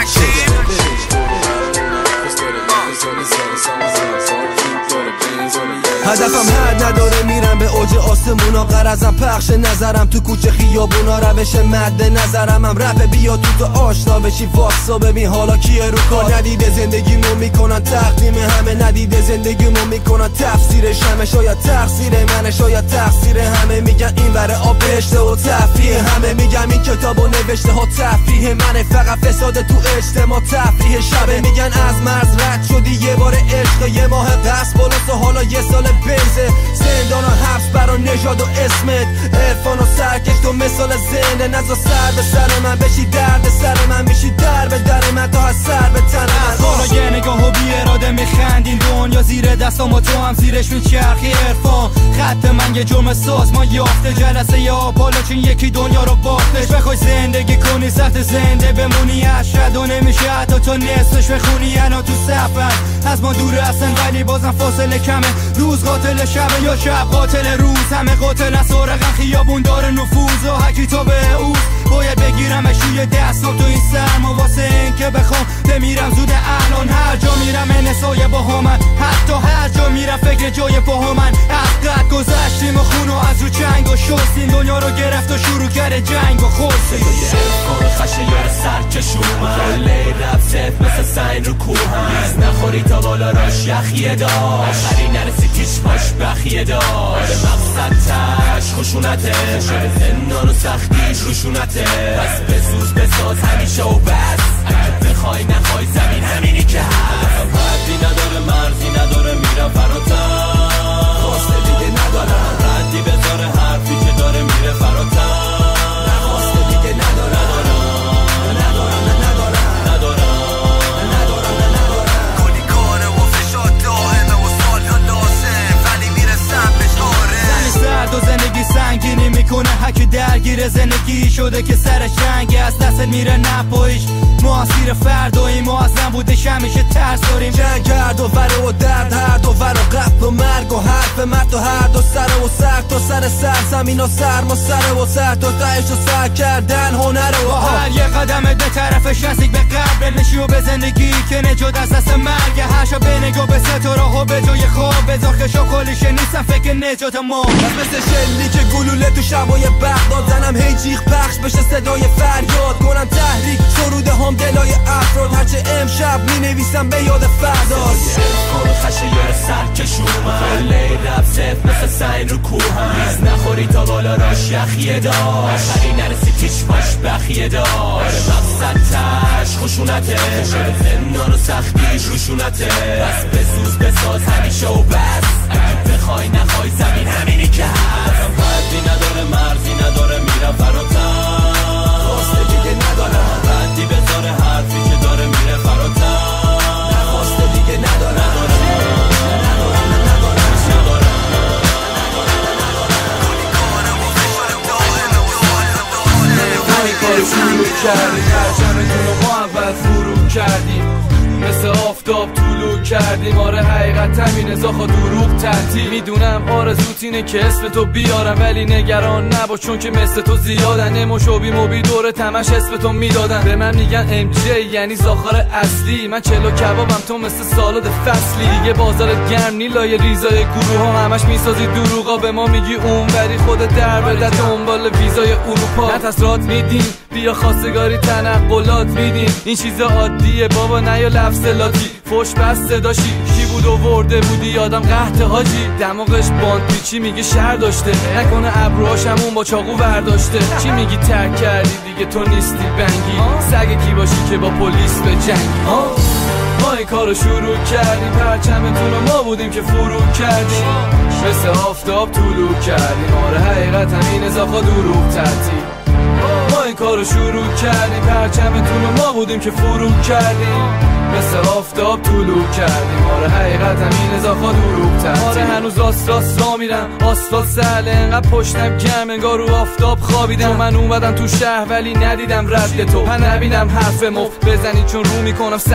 هدفم حد نداره میرم به اوج آسمونا قرضم پخش نظرم تو کوچه خیابونا روش مد نظرم هم رپ بیا تو تو آشنا بشی واسا ببین حالا کیه رو کار ندیده زندگیمو میکنن تقدیم همه ندیده زندگیمو میکنن تفسیرش همه شاید تقصیر منه شاید تقصیر همه میگن این بره آب بهشته و تفریح همه میگم این کتابو نوشته ها تفریح منه فقط فساد تو اجتماع تفریح شبه میگن از مرز رد شدی یه بار عشق یه ماه قصد بالاست و حالا یه سال بیزه زندان و حبس برا نژاد و اسمت عرفان و سرکش تو مثال زنده نزا سر به سر من بشی درد سر من بشی در به در من تا از سر به تن من حالا یه نگاه و بی اراده میخندین دنیا زیر دستام و تو هم زیرش میچرخی عرفان خط من یه جرم سازمان یافته جلسه یا بالا چین یکی دنیا رو باختش بخوای زندگی کنی سخت زنده بمونی اشد و نمیشه حتی تا نصفش بخونی انا تو سفر از ما دور هستن ولی بازم فاصله کمه روز قاتل شب یا شب قاتل روز همه قاتل از سارقن خیابون داره نفوذ و هکی تا به اوز باید بگیرمش روی دستم تو این سرما واسه این که بخوام بمیرم زود الان هر جا میرم انسای با همن حتی هر جا میرم فکر جای پاها من از قد گذشتیم و خونو از رو چنگ و شستیم دنیا رو گرفت و شروع کرده جنگ و خورسیم کار خشه یار سرکش اومد کله رب ست مثل سین رو کوه نیز نخوری تا بالا راش یخیه داشت آخری نرسی تیش باش بخیه داشت مقصد تش خشونته شده زندان و سختیش روشونته پس بزوز بساز همیشه و بس اگه بخوای نخوای زمین همینی که هست حدی نداره مرزی نداره میرم فراتر خواسته دیگه ندارم ردی بذاره حرفی که داره میره فراتر خواسته دیگه ندارم و زندگی سنگینی میکنه هکی درگیر زندگی شده که سرش رنگی از دست میره نپایش معاصیر فردایی معظم بودش همیشه ترس داریم جنگ کرد و وره و درد هر دو ور و قتل و مرگ و حرف مرد و هر دو سر و سر تا سر سر زمین و سرما سر و سر تا تهش و سر کردن هنره و هر یه قدم به طرفش نزدیک به قبر نشی و به زندگی که نجات از دست مرگ هر شب به نگاه به ستاره ها به جای خواب بذار خشا کلیشه نیستم فکر نجات ما مثل شلی که گلوله تو شبای بغداد زنم هی جیغ پخش بشه صدای فریاد کنم تحریک سروده هم دلای افراد هرچه امشب می نویسم به یاد فرداد کار خشه یار سرکش اومد کله رب ست مثل سین رو کوه نیز نخوری تا بالا راش یخیه داشت آخری نرسی تیش باش بخیه داشت مقصد تش خشونته شده زندان و سختیش روشونته پس بزوز بساز همیشه و بس اگه بخوای نخوای زمین همینی که هست حدی نداره مرزی نداره میرم فراتر خواسته دیگه ندارم ردی بذاره حرفی که داره میره فراتر خواسته دیگه ندارم همین کارو شروع کردیم هر چند رو ما اول فرو کردیم مثل آفتاب طولو کردیم آره حقیقت همینه زاخا دروغ تحتی میدونم آرزوت اینه که اسم تو بیارم ولی نگران نباش چون که مثل تو زیادن اموش و بی موبی دور تمش اسم تو میدادن به من میگن ام جی یعنی زاخار اصلی من چلو کبابم تو مثل سالاد فصلی دیگه بازارت گرم نیلای ریزای گروه ها همش میسازی دروغا به ما میگی اون ولی خود در بده دنبال ویزای اروپا نتسرات میدین بیا خواستگاری تنقلات میدین این چیزا عادیه بابا نه یا لفظ لاتی فوش بس صداشی کی بود و ورده بودی یادم قحط حاجی دماغش باند پیچی میگه شهر داشته نکنه ابروهاش همون با چاقو برداشته چی میگی ترک کردی دیگه تو نیستی بنگی سگ کی باشی که با پلیس به جنگی ما این کارو شروع کردیم پرچمتون و ما بودیم که فرو کردیم مثل آفتاب طولو کردیم آره حقیقت همین زاخا دروغ تحتی ما این کارو شروع کردیم پرچمتون و ما بودیم که فرو کردیم مثل آفتاب طولو کردیم آره حقیقت همین زاخا دروغ تحتی آره هنوز راست راست را میرم آسفالت سهله انقدر پشتم گرم انگار رو آفتاب خوابیدم من اومدم تو شهر ولی ندیدم رد تو من نبیدم حرف مفت بزنی چون رو میکنم س...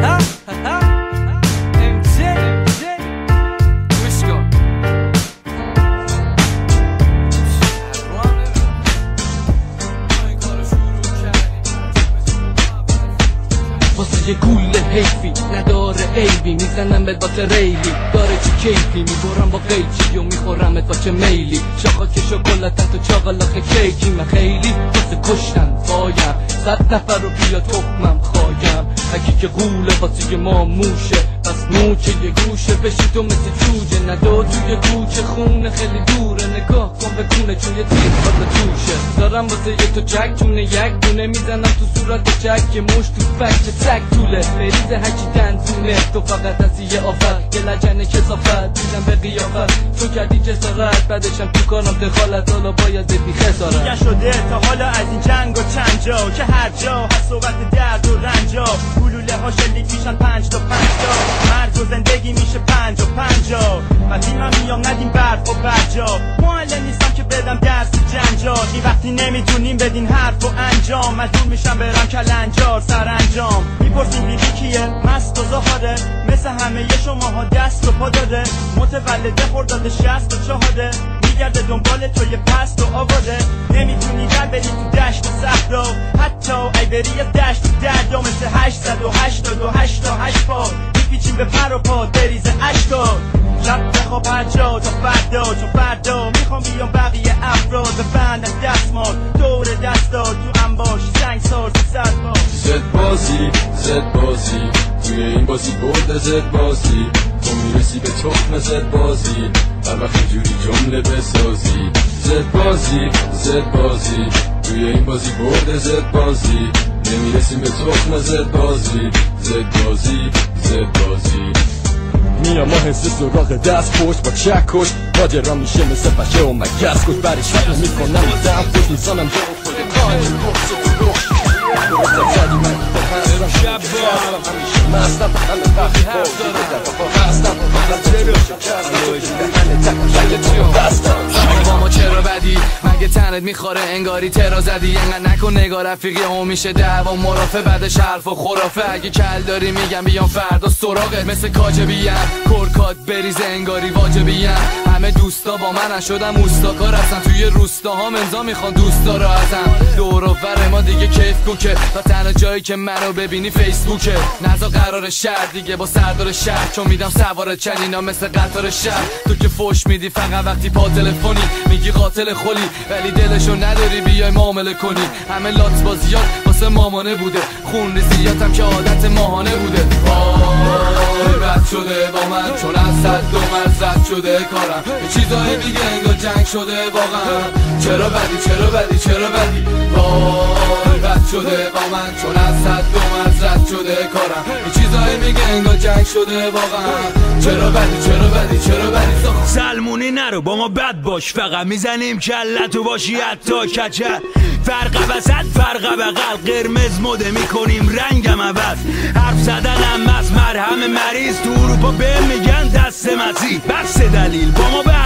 یه گوله حیفی نداره عیبی میزنم بهت با ریلی داره چی کیفی میبرم با قیچی و میخورمت با چه میلی شاخا که شکلاتت و چاقلاخ کیکی من خیلی واسه کشتن پایم صد نفر رو بیا تخمم خوایم اگه که گوله واسه ما موشه پس موچه یه گوشه بشی تو مثل جوجه ندو توی کوچه خونه خیلی دوره نگاه کن به کونه چون یه تیر واسه توشه دارم واسه یه تو جک چونه یک دونه میزنم تو صورت جک که مش تو فکر تک طوله بریز هرچی دندونه تو فقط از یه آفت یه لجن کسافت دیدم به قیافت تو کردی جسارت بعدشم تو کارم دخالت حالا باید ببی خسارت دیگه شده تا حالا از این جنگ و چند جا که هر جا هست صحبت درد و رنجا گلوله ها شلیک میشن پنج تا پنج تا مرگ و زندگی میشه پنج و پنجا وقتی من میام ندیم برف و برجا معلم نیستم که بدم درس جنجال این وقتی نمیتونیم بدین حرف و انجام مجبور میشم برم کلنجار سرانجام میپرسیم بیبی کیه مست و زهاره مثل همه شماها دست و پا داره متولده خرداد شصت و چهاره میگرده دنبال توی پست و آواره نمیتونی در بری تو دشت و صحرا حتی ای بری از دشت و دردا مثل هشتصد و هشتاد و هشت تا هشت پا میپیچیم به پر و پا بریز اشکار شب بخواب هر جا تا فردا چون فردا میخوام بیام بقیه افراد بفند از دستمال دور دستا تو انباش سنگ سار تو سرپا زد بازی زد بازی توی این بازی برد زد بازی تو میرسی به تخم زد بازی هر وقت جوری جمله بسازی زد بازی زد بازی توی این بازی برد زد بازی نمیرسیم به تخم زد بازی زد بازی زد بازی میام ما حس سراغ دست پشت با چک کش ماجرا میشه مثل بچه و مگس کش برش فکر میکنم دم پشت میزانم جو خود کاری بخص و رو درستم زدی من شب با مستم همه وقتی با هستم با ما چرا بدی مگه تنت میخوره انگاری ترا زدی انقدر نکن نگاه رفیقی هم میشه دعوا مرافع بعدش حرف و خرافه اگه کل داری میگم بیام فردا سراغت مثل کاجبیم کرکات بریز انگاری واجبیم همه دوستا با من شدم اوستاکار هستن توی روستاها منزا میخوان دوستا رو ازم دور و بر ما دیگه کیف کوکه و تنها جایی که منو ببینی فیسبوکه نزا قرار شهر دیگه با سردار شهر چون میدم سوار چنینا مثل قطار شهر تو که فوش میدی فقط وقتی پا تلفنی میگی قاتل خلی ولی دلشو نداری بیای معامله کنی همه لات بازیات واسه مامانه بوده خون ریزیاتم که عادت ماهانه بوده وای بد شده با من چون از صد دو مرزد شده کارم یه چیزایی میگه انگار جنگ شده واقعا چرا بدی چرا بدی چرا بدی وای بد شده با من چون از صد دو مرزد شده کارم یه چیزایی میگه انگار جنگ شده واقعا چرا بدی چرا بدی چرا بدی سلمونی نرو با ما بد باش فقط میزنیم کلتو باشی حتی کچل فرق وسط فرق بغل قرمز مده میکنیم رنگم عوض حرف زدنم از مرهم مریض تو اروپا به میگن دست مزی بس دلیل با ما بعضیم با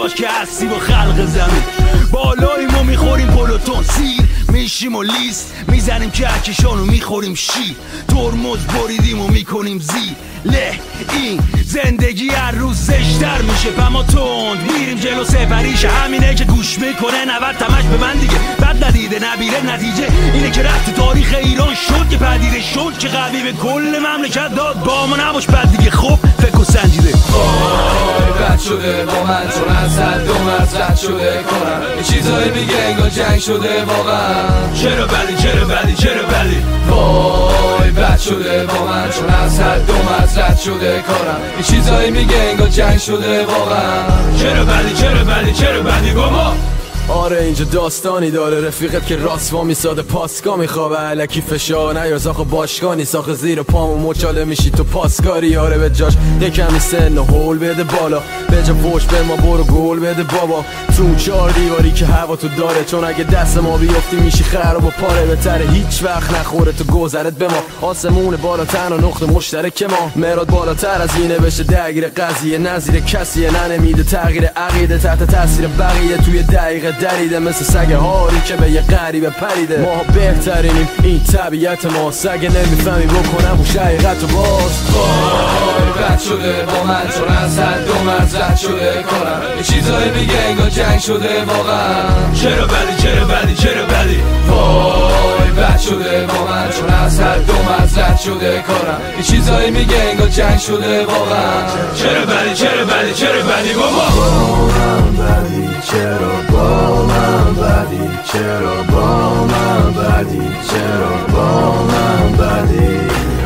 باش که هستی با خلق زمین. بالاییم و میخوریم پلوتون سیر، میشیم و لیست میزنیم کهکشان و میخوریم شیر. ترمز بریدیم و میکنیم زیر له. این زندگی هر روز زشتر میشه پما تند میریم جلو سفریش. همینه که گوش میکنه نود تمش به من دیگه. بد ندیده نبیره نتیجه اینه که رفت تو تاریخ ایران شد که پدیده شد که قوی به کل مملکت داد. با ما نباش بد دیگه خب فکر و سنجیده. وای بد شده با من چون از حد و مرز رد شده کنم. یه چیزایی میگه انگار جنگ شده واقعا. چرا بلی چرا بلی چرا بلی. وای بد شده با من چون از حد و مرز رد شده کنم. یه چیزایی میگه انگار جنگ شده واقعا. چرا بلی چرا بلی چرا بلی گما. آره اینجا داستانی داره رفیقت که راست وا میساده پاسکا میخوابه علکی فشار نیار زاخ باشگانی ساخ زیر پامو مچاله میشی تو پاسکاری. آره به جاش یکمی سن و هول بده بالا به جا فوش به ما برو گل بده بابا. تو اون چار دیواری که هوا تو داره چون اگه دست ما بیفتی میشی خراب و پاره. بهتره هیچ وقت نخوره تو گذرت به ما. آسمون بالاتر و نقطه مشترک ما. مراد بالاتر از اینه بشه درگیر قضیه نظیر کسیه ننمیده تغییر عقیده تحت تاثیر بقیه توی دقیقه دریده مثل سگ هاری که به یه غریبه پریده. ما بهترینیم این طبیعت ما. سگ نمیفهمی بکنم و شقیقت و باز. وای بد شده با من چون از حد و مرز رد شده کنم. یه چیزایی میگه انگار جنگ شده واقعا. چرا بلی چرا بلی چرا بلی. وای بد شده با من چون از حد و مرز رد شده کنم. یه چیزایی میگه انگار جنگ شده واقعا. چرا بلی چرا بلی چرا بلی بابا. با من بدی چرا با من بدی چرا با من بدی چرا با من بدی.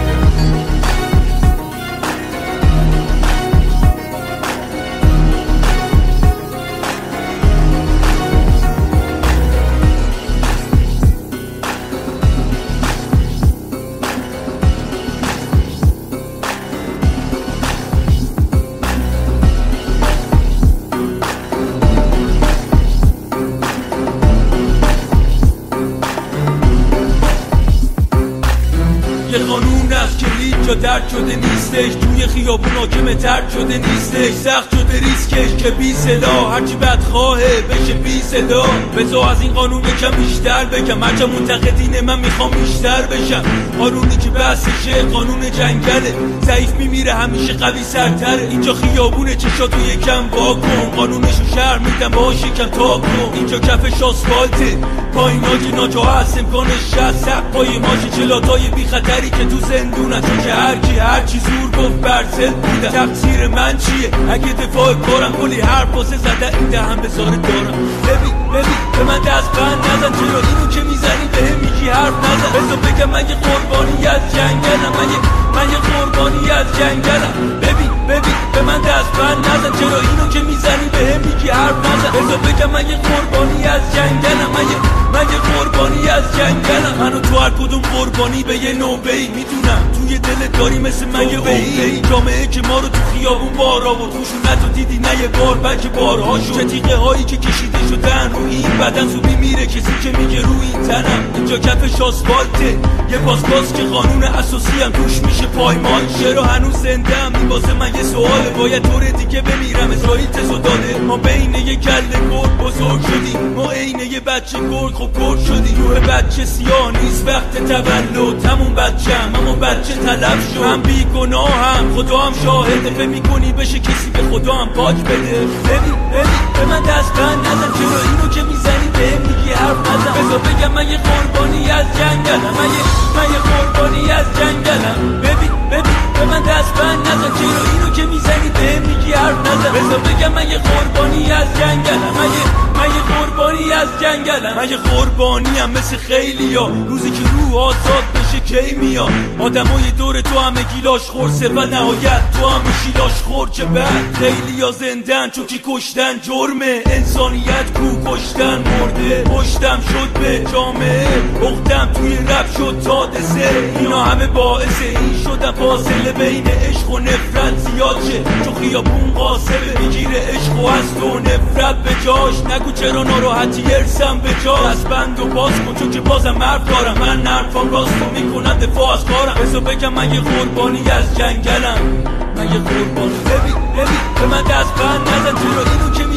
یه قانون است که هیچ جا درد شده نیستش. توی خیابون حاکم ترد شده نیستش. سخت شده ریسکش که بی صدا هرچی بدخواهه بشه بی صدا. بذار از این قانون یکم بیشتر بگم هرچه منتقدین من میخوام بیشتر بشم. قانونی که بحثشه قانون جنگله. ضعیف میمیره همیشه قوی سرتره. اینجا خیابونه چشاتو یکم وا کن. قانونشو شهر میدم باهاش یکم تا کن. اینجا کفش آسفالته پاییناجی ناجا هست امکانش شست. سق پای ماشی چلاتای بی خطری که تو زندونن. چون که هرکی هرچی زور گفت برزل بودن. تقصیر من چیه اگه دفاع کارم کلی حرف واسه زده این دهم بزاره دارم. ببین ببین به من دست بند نزن چرا اینو که میزنی به هم میگی حرف نزن. بذار بگم من یه قربانی از جنگلم. من یه من یه قربانی از جنگلم. ببین ببین به من دست بند نزن چرا اینو که میزنی به هم میگی حرف نزن. بذار بگم من یه قربانی از جنگلم. من یه من یه قربانی از جنگلم. منو تو هر کدوم قربانی به یه نوبه‌ای میدونم. توی دلت داری مثل من یه عقده‌ای. جامعه که ما رو تو خیابون بار آورد. خشونت رو دیدی نه یه بار بلکه بارها شد. چه تیغه هایی که کشیده شدن رو این بدن زوبی میره کسی که میگه رو این تنم. اینجا کفش آسفالته یه پاسپاس که قانون اساسی هم توش میشه پایمال. چرا هنوز زنده ام این واسه من یه سواله. باید طور دیگه بمیرم اسرائیل تزو داده. ما بین یه کله گرگ بزرگ شدیم. ما عین یه بچه گرگ خب گرگ شدیم. روح بچه سیاه نیست وقت تولد. همون بچه هم همون بچه طلب شد. من بی گناه هم خدا هم شاهده. فکر میکنی بشه کسی به خدا هم پاک بده. ببین ببین به من دست بند نزن چرا اینو که میزنی به میگی حرف نزن. بذار بگم من یه قربانی از جنگلم. من یه من یه قربانی از جنگلم. ببین ببین به من دست بند نزن چرا اینو که میزنی به میگی حرف نزن. بذار بگم من یه قربانی از جنگلم. من یه من یه قربانی از جنگلم. من یه قربانی هم مثل خیلیا. روزی که روح آزاد بشه کی میاد. آدمای دور تو همه گیلاش خورسه و نهایت تو هم میشی لاش خور. چه بعد خیلیا زندن چون که کشتن جرمه. انسانیت کو کشتن مرده. پشتم شد به جامعه اختم توی رب شد تا دسه. اینا همه باعث این شدن فاصله بین عشق و نفرت زیاد شه. چون خیابون قاسمه میگیره عشق و هست و نفرت به جاش. نگو چرا ناراحتی ارسم به جا. از بند و باز کن چون که بازم حرف دارم. من نرفام راستو میکنم دفاع از کارم. بذار بگم من یه قربانی از جنگلم. من یه قربانی. ببین ببین به من دست بند نزن چرا اینو که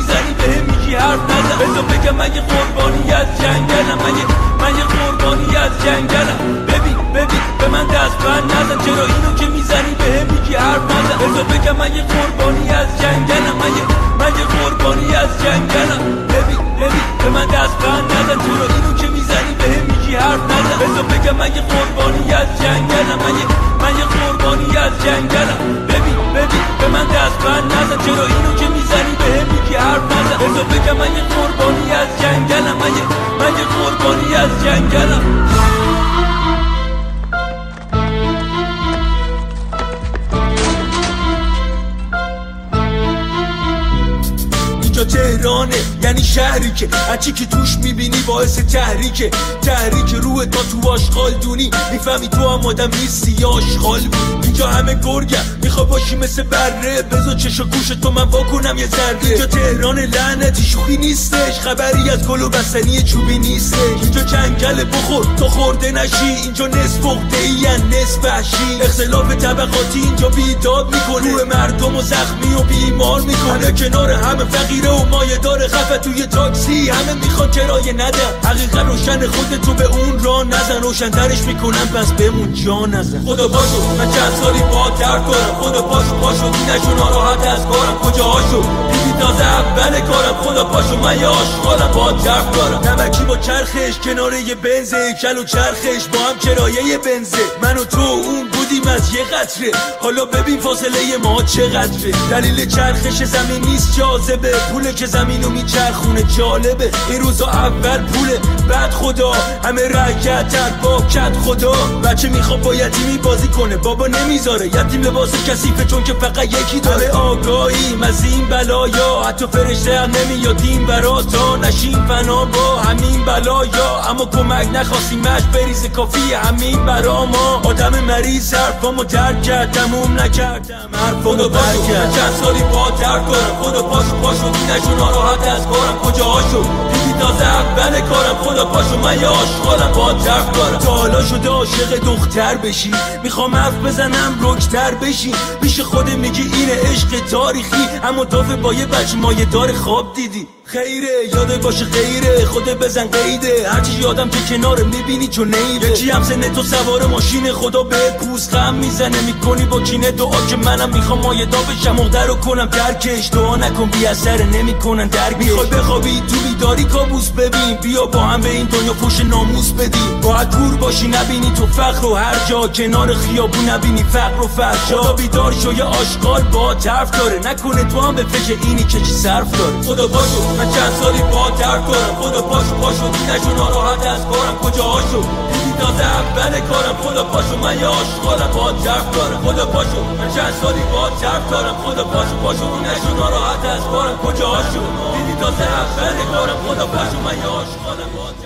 میزنی بهم میگی حرف نزن بذار بگم من یه قربانی از جنگلم من یه من یه قربانی از جنگلم ببین ببین به من دست بند نزن چرا اینو که میزنی بهم میگی حرف نزن بذار بگم من یه قربانی از جنگلم من یه من یه قربانی از جنگلم ببین ببین به من دست بند نزن چرا اینو که میزنی بهم میگی حرف نزن بذار بگم من یه قربانی از جنگلم من یه من یه قربانی از جنگلم ببین ببین به من دست بند نزن چرا اینو که میزنی بهم میگی حرف نزن بذار بگم من یه قربانی از جنگلم من یه من یه قربانی از جنگلم اینجا تهرانه یعنی شهری که هرچی که توش میبینی باعث تحریکه تحریک روح تا تو آشغال دونی میفهمی تو هم آدم نیستی یا آشغال بود اینجا همه گرگم میخوا باشی مثل بره بذار چشا گوش تو من واکنم یه ذره اینجا تهران لعنتی شوخی نیستش خبری از گل و بستنی چوبی نیستش اینجا جنگل بخور تا خورده نشی اینجا نصف عقده ای نصف وحشی اختلاف طبقاتی اینجا بیداد میکنه روح مردم و زخمی و بیمار میکنه کنار همه فقیره و مایه داره خفه توی تاکسی همه میخوان کرایه ندن حقیقت روشن خودتو به اون راه نزن روشن‌ترش میکنن بس بمون جا نزن خدا پاشو من چند سالی با درد دارم خدا پاشو پاشو دینشو ناراحت از کارم کجا هاشو دیدی تازه اول کارم خدا پاشو من یه عاشقانم با درد دارم نمکی با چرخش کنار یه بنزه کل و چرخش با هم کرایه بنزه من و تو اون بودیم از یه قطره حالا ببین فاصله ما چقدره دلیل چرخش زمین نیست جاذبه پوله که زمینو میچرخونه جالبه این روزا اول پوله بعد خدا همه رکعتن با کت خدا بچه میخواد با یتیمی بازی کنه بابا نمیذاره یتیم لباس کثیفه چون که فقط یکی داره آگاهیم از این بلایا حتی فرشته هم نمیادیم برا تا نشیم فنا با همین بلایا اما کمک نخواستیم مش بریز کافی همین برا ما آدم مریض حرفامو درک کرد تموم نکردم حرفامو برک کرد چند سالی با درک دارم خدا پاشو پاشو دینشو ناراحت از کارم کجا هاشو دیدی تازه اول کارم خدا پاشو من یه عاشقانم با درک دارم تا حالا شده عاشق دختر بشی میخوام حرف بزنم رکتر بشی پیش خود میگی اینه عشق تاریخی اما تافه با یه بچه مایه دار خواب دیدی خیره یاده باشه خیره خوده بزن قیده هرچی یادم که کنار میبینی چون نیره یکی هم سنه تو سوار ماشین خدا به پوست غم میزنه میکنی با کینه دعا که منم میخوام مایدا بشم مقدر رو کنم درکش دعا نکن بی اثر نمیکنن درک میخوای بخوابی تو بیداری کابوس ببین بیا با هم به این دنیا فوش ناموس بدیم باید دور باشی نبینی تو فقر و هر جا کنار خیابون نبینی فقر و فحشا خدا بیدار شو یه آشغال با طرف داره نکنه تو هم به فکر اینی که چی صرف داره خدا باشو من چند سالی با درد دارم خدا پاشو پاشو دینشو ناراحت از کارم کجا هاشو دیدی تازه اول کارم خدا پاشو من یه عاشقانم با درد دارم خدا پاشو من چند سالی با درد دارم خدا پاشو پاشو دینشو ناراحت از کارم کجا هاشو دیدی تازه اول کارم خدا پاشو من یه عاشقانم با درد